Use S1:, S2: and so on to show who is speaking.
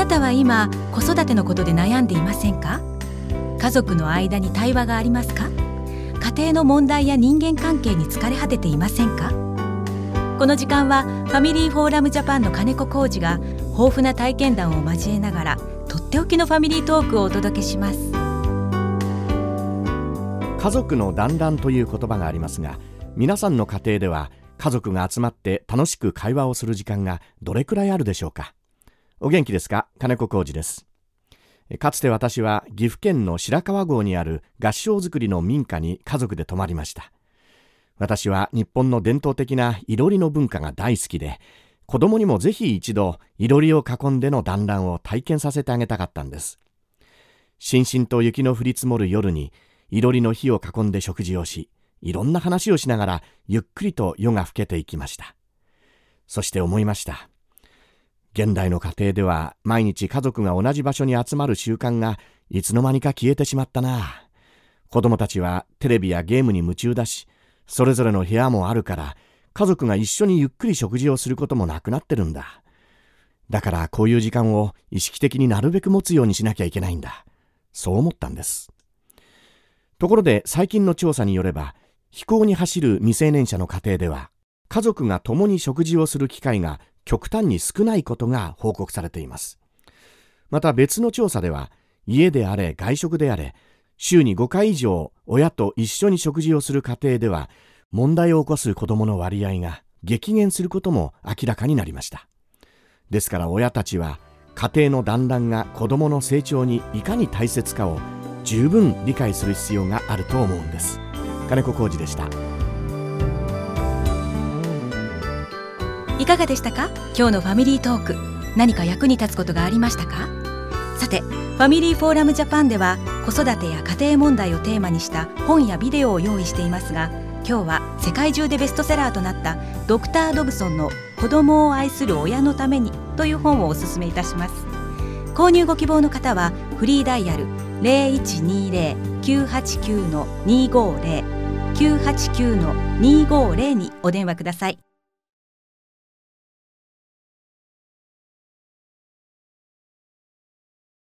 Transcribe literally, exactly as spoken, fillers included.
S1: たは今子育てのことで悩んでいませんか？家族の間に対話がありますか？家庭の問題や人間関係に疲れ果てていませんか？この時間はファミリーフォーラムジャパンの金子浩二が豊富な体験談を交えながらとっておきのファミリートークをお届けします。
S2: 家族の団らんという言葉がありますが、皆さんの家庭では家族が集まって楽しく会話をする時間がどれくらいあるでしょうか？お元気ですか？金子浩二です。かつて私は岐阜県の白川郷にある合掌造りの民家に家族で泊まりました。私は日本の伝統的ないろりの文化が大好きで、子供にもぜひ一度いろりを囲んでの団らんを体験させてあげたかったんです。しんしんと雪の降り積もる夜にいろりの火を囲んで食事をし、いろんな話をしながらゆっくりと夜が更けていきました。そして思いました。現代の家庭では毎日家族が同じ場所に集まる習慣がいつの間にか消えてしまったな。子供たちはテレビやゲームに夢中だし、それぞれの部屋もあるから家族が一緒にゆっくり食事をすることもなくなってるんだ。だからこういう時間を意識的になるべく持つようにしなきゃいけないんだ。そう思ったんです。ところで最近の調査によれば、非行に走る未成年者の家庭では家族が共に食事をする機会が極端に少ないことが報告されています。また別の調査では、家であれ外食であれ週にごかい以上親と一緒に食事をする家庭では問題を起こす子どもの割合が激減することも明らかになりました。ですから親たちは家庭の団らんが子どもの成長にいかに大切かを十分理解する必要があると思うんです。金子浩二でした。
S1: いかがでしたか？今日のファミリートーク、何か役に立つことがありましたか？さて、ファミリーフォーラムジャパンでは子育てや家庭問題をテーマにした本やビデオを用意していますが、今日は世界中でベストセラーとなったドクター・ドブソンの子供を愛する親のためにという本をお勧めいたします。購入ご希望の方はフリーダイヤル ゼロいちにゼロ きゅうはちきゅう にごゼロ きゅうはちきゅう にごゼロ にお電話ください。